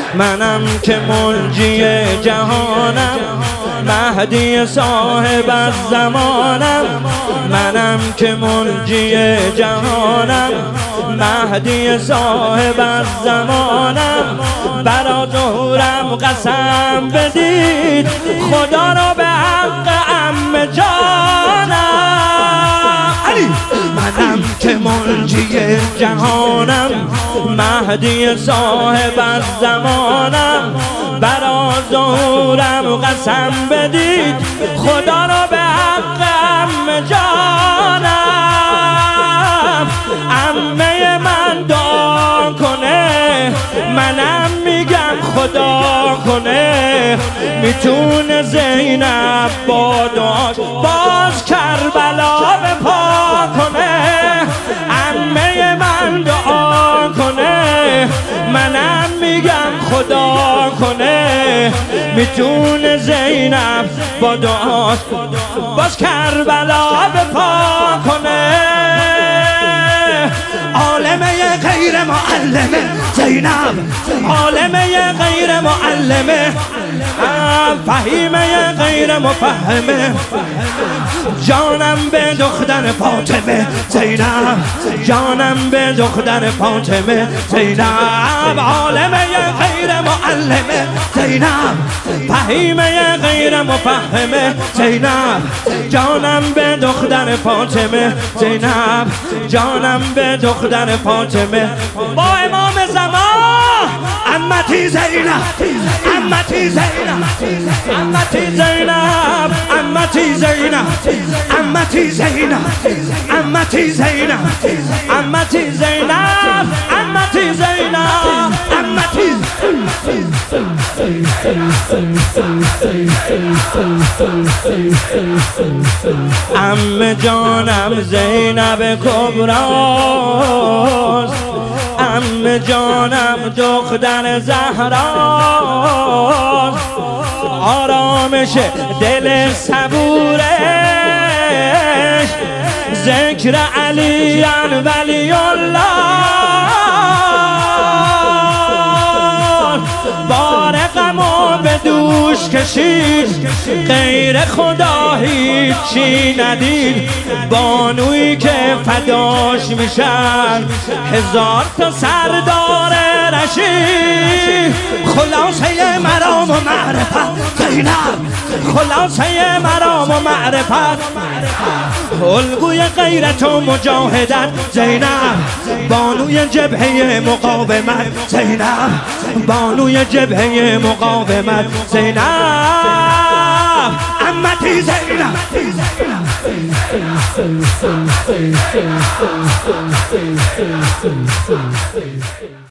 منم که منجی جهانم، مهدی صاحب الزمانم. منم که منجی جهانم، مهدی صاحب الزمانم. برا ظهورم قسم بدید، خدا را به حق عم جانم. منم که منجی جهانم، مهدی صاحب الزمانم. برا ظهورم قسم بدید، خدا را به حق عم جانم. عمه من دعا کنه، منم میگم خدا کنه. میتونه زینب با دعاش باز کربلا به پا کنه. عمه من دعا کنه، منم میگم خدا کنه. میتونه زینب با دعاش باز کربلا به پا کنه. عالمه غیر معلمه زینب، عالمه غیر معلمه، فهیمه غیر مفهمه. جانم به دختر فاطمه زینب، جانم به دختر فاطمه زینب. عالمه غیر معلمه زینب، فهیمه غیر مفهمه زینب. جانم به دختر فاطمه زینب، جانم به دختر فاطمه. با امام زمان عمتی زینب، عمتی زینب، عمتی زینب، عمتی زینب، عمتی زینب، عمتی زینب، عمتی زینب، عمتی زینب، عمتی. عمه جانم زینب کبراست، عمه جانم دختر زهراست. آرامش دل صبورش، ذکر علی ولی الله. بار غمو به دوش کشید، غیر خدا هیچی ندید. بانویی که فداش میشن هزار تا سردار رشید. خلاصه مرام و معرفت زینب، خلاصه مرام و معرفت. الگوی غیرت و مجاهدت زینب، بانوی جبهه مقاومت زینب، بانوی جبهه مقاومت زینب. عمتی زینب.